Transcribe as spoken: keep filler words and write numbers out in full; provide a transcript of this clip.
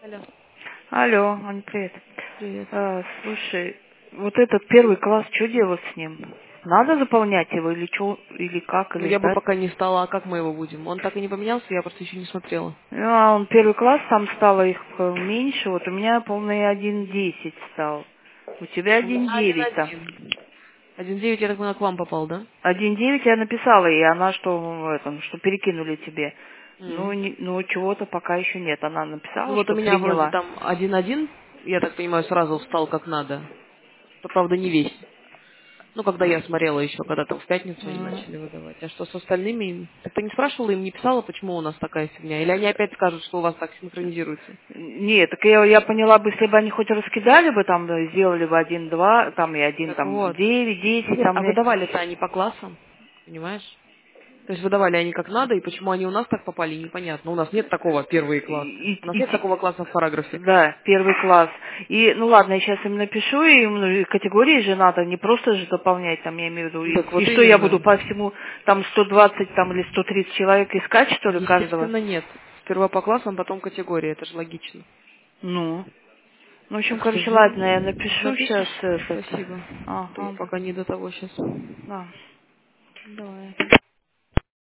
Алло. Алло, Ань, привет. Привет. А, слушай, вот этот первый класс, что делать с ним? Надо заполнять его или что, или как, Ну, или я бы ждать? пока не стала, а как мы его будем? Он так и не поменялся, я просто еще не смотрела. Ну, а он первый класс, там стало их э, меньше, вот у меня полный один десять стал. У тебя У меня один один девять там. один. Один девять, я так поняла, к вам попал, да? Один девять я написала ей, она что в этом, что перекинули тебе. Ну, М. не- ну чего-то пока еще нет. Она Ну написала, вот у что меня вроде приняла. там один один, я так понимаю, сразу встал как надо. То, правда, не весь. Ну, когда я смотрела еще, когда там в пятницу они М. начали выдавать. А что с остальными? Так ты не спрашивала им, не писала, почему у нас такая фигня? Или они опять скажут, что у вас так синхронизируется? Нет, так я, я поняла бы, если бы они хоть раскидали бы, там, да, сделали бы один, два, там, и один, Так там, вот. девять, десять, Нет, там, а мне... выдавали-то они по классам, понимаешь? То есть выдавали они как надо, и почему они у нас так попали, непонятно. У нас нет такого первые классы. И, У нас и- нет и- такого класса в параграфе. да, первый класс. И, ну ладно, я сейчас им напишу, и ну, и категории же надо, не просто же заполнять, там, я имею в виду, и, Так и вот что я буду именно. по всему, там, сто двадцать, там, или сто тридцать человек искать, что ли, каждого? Естественно, нет. Сперва по классам, потом категории, это же логично. Ну, ну, в общем, Так что короче, ладно, я ждем. напишу сейчас Напишешь? этот, Спасибо. А то я ага, пока не до того сейчас. да. Давай.